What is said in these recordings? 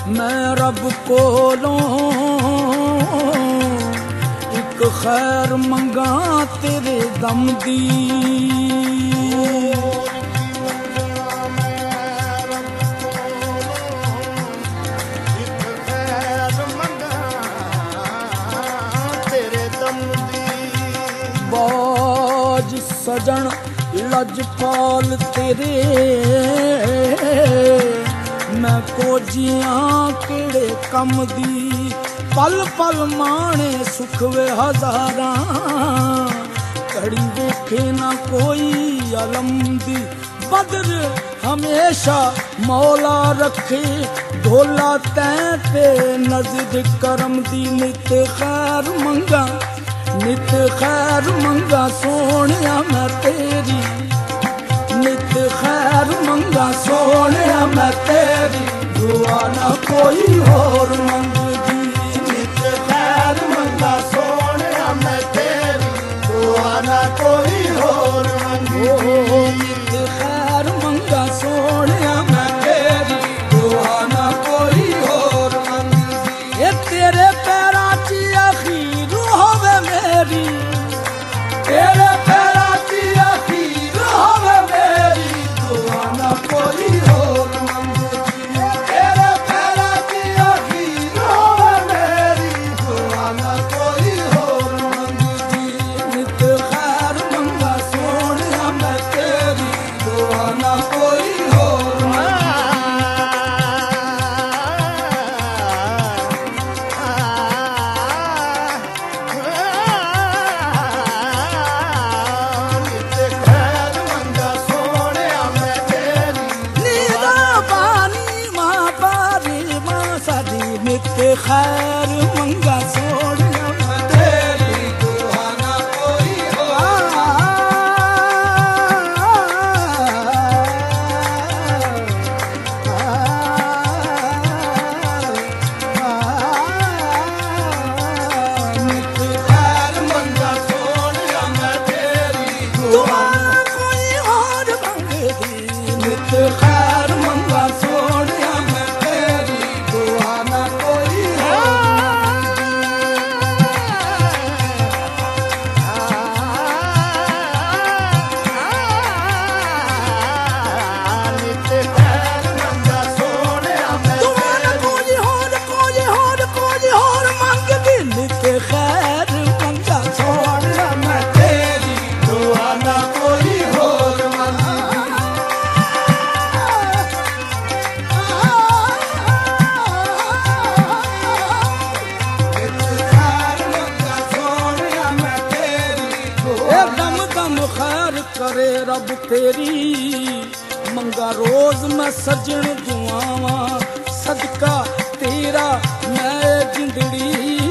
मैं रब कोलों एक खैर मंगा तेरे दम दी। बाज सजन लजपाल तेरे मैं कोजियां केड़े कम दी। पल पल माने सुख वे हजारा कड़ी वेखे ना कोई अलम दी। बदर हमेशा मौला रखे ढोला तैं पे नजर करम दी। नित खैर मंगा नित खैर मंगा सोनिया मैं तेरी। नित खैर मंगा सोनिया मैं तेरी दुआ ना कोई और मंगदी। नित खैर मंगा सोनिया मैं तेरी दुआ ना कोई और मंगदी। नित खैर मंगा सोनिया मैं तेरी दुआ ना कोई और मंगदी। ये तेरे पैरां च अखीर होवे मेरी। तेरे पैरां च अखीर होवे मेरी दुआ ना कोई और मंगदी। तेरे पैरां च अखीर होवे मेरी दुआ ना कोई और मंगदी। नित खैर मंगा सोनिया मैं तेरी दुआ ना कोई और खैर मंगा सोनिया मैं तेरी दुआ ना कोई नित खैर मंगा सोनिया मैं तेरी दुआ कोई और मंगदी। नित खैर मंगा सोनिया मैं तेरी दुआ ना कोई करे रब तेरी मंगा रोज मैं सजन दुआवा। सदका तेरा मैं जिंदड़ी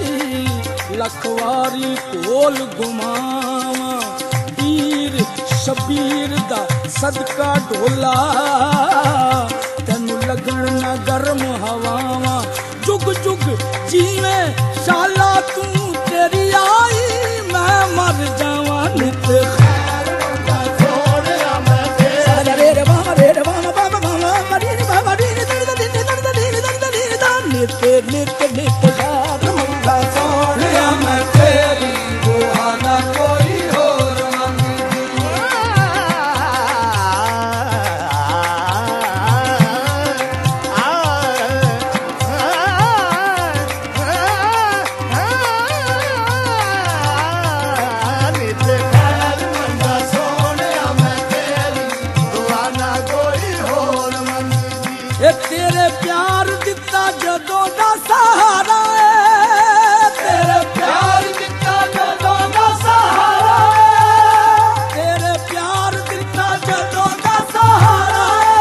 लखवारी कोल घुमावा। पीर शबीर दा सदका ढोला तेनू लगन ना गर्म हवावा। जुग जुग जीवे शाला तू तेरी आई मैं मर जावा। नित नित नित खैर मंगा सोनिया मैं तेरी दुआ ना कोई और मंगदी। नित खैर मंगा सोनिया मैं तेरी दुआ ना कोई और मंगदी। ये तेरे प्यार दिता जदों दा सहारा है। तेरे प्यार दिता जदों दा सहारा है। तेरे प्यार दिता जदों दा सहारा है।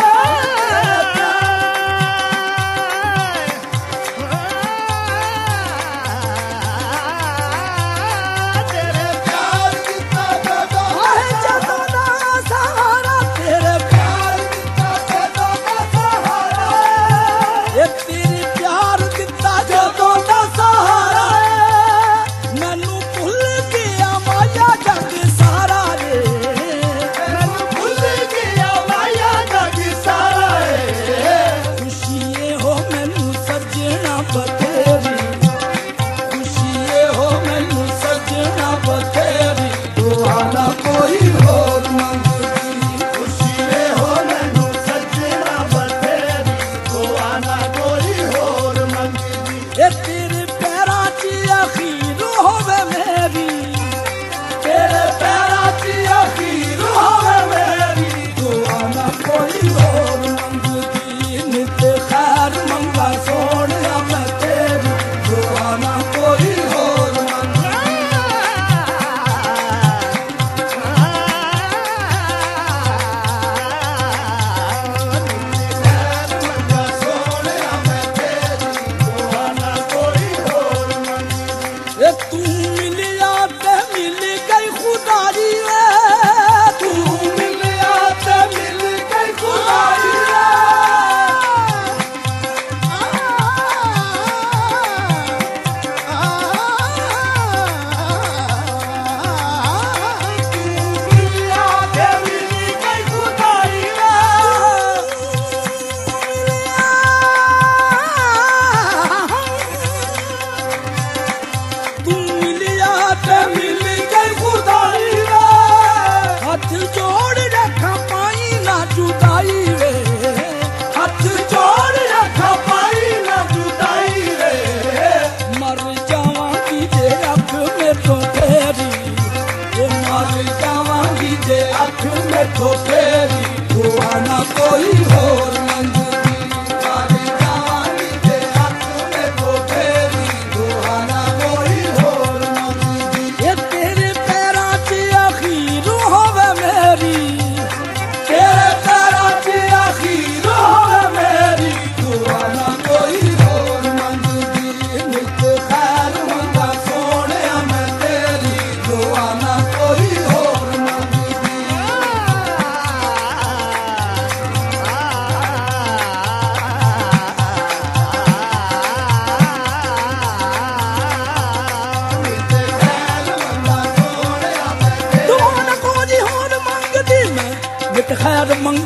तेरे प्यार दिता जदों दा सहारा। तेरे प्यार दिता जदों दा सहारा है। तेरे प्यार दिता जदों दा सहारा है। मैनू भुल गया माया जग सारा रे। मैनू भुल गया माया जग सारा है। खुशी हो मैनू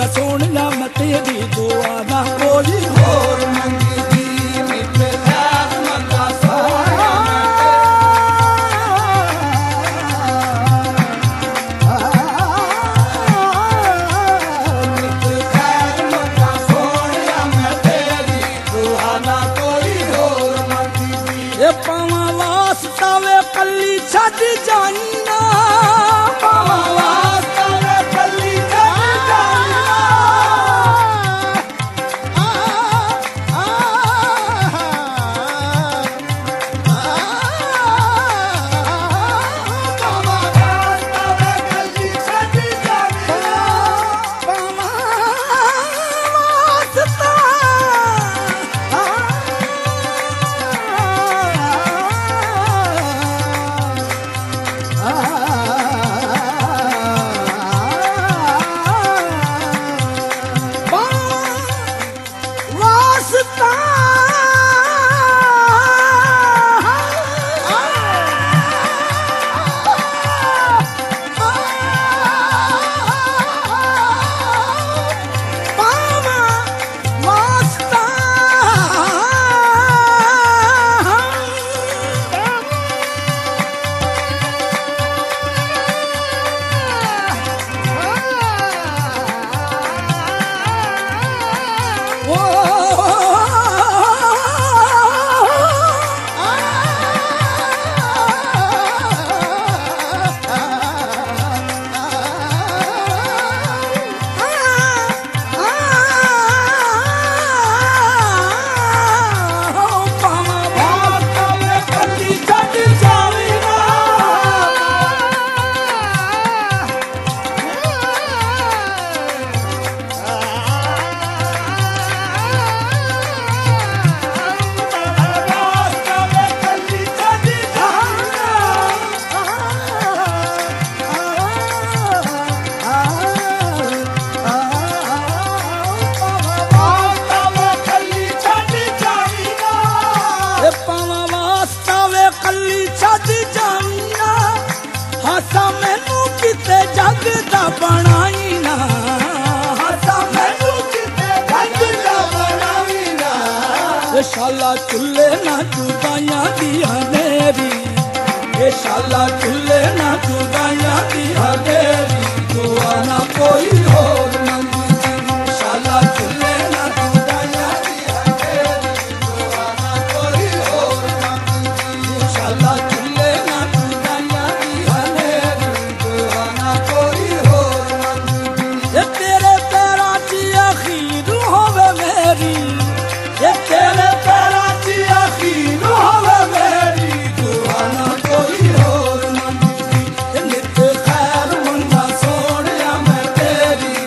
मंगा सोनिया मैं तेरी दुआ ना कोई होर मंगी दी नित खैर मंगा सोनिया नित खैर मंगा सोनिया मैं तेरी दुआ ना कोई होर मंगी दी ए पावा वास्ता वे कल्ली छड़ जाई ना पावा वास्ता वे कल्ली छड़ जाई ना पावा वास्ता वे कल्ली छड़ जाई ना पावा वास्ता शाला चुल्ले ना जुदाइयां दिया नेरी ये शाला चुल्ले ना जुदाइयां दिया नेरी दुआ ना कोई होर मंगी शाला चुल्ले ना जुदाइयां दिया नेरी दुआ ना कोई होर मंगी शाला चुल्ले ना जुदाइयां दिया नेरी दुआ ना कोई होर मंगी ये तेरे पैरां च अखीर होवे मेरी ये तेरे पैरां च अखीर होवे मेरी दुआ ना कोई होर मंगी नित खैर मंगा सोनिया मैं तेरी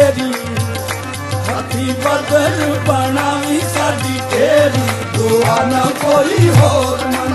तेरी हथी बदल बनावी साडी तेरी दुआ ना कोई होर